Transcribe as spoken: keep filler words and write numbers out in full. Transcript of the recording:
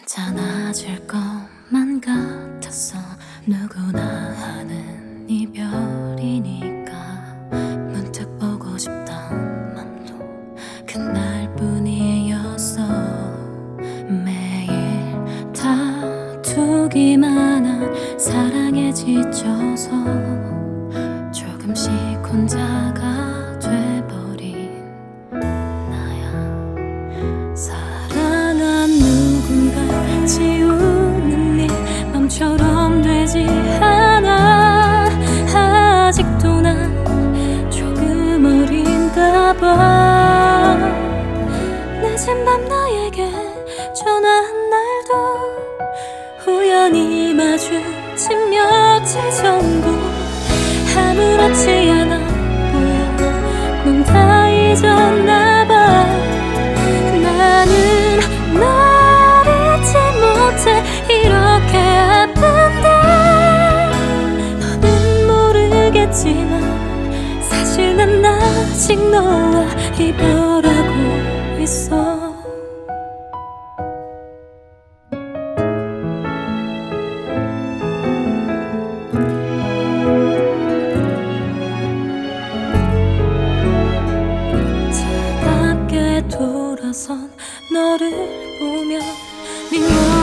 괜찮아질 것만 같았어. 누구나 하는 이별이니까 문득 보고 싶던 맘도 그날뿐이었어. 매일 다투기만 한 사랑에 지쳐서 조금씩 혼자가 돼버린 나야. 사랑한 누군가 지우는 일 맘처럼 되지 않아. 아직도 난 조금 어린가 봐. 늦은 밤 너에게 전화한 날도 우연히 마주친 며칠 전고 아무렇지 않아 보여. 넌 다 잊었나 봐. 나는 널 잊지 못해 이렇게 아픈데 너는 모르겠지만 사실 난 아직 너와 이별하고 있어. 돌아선 너를 보며 네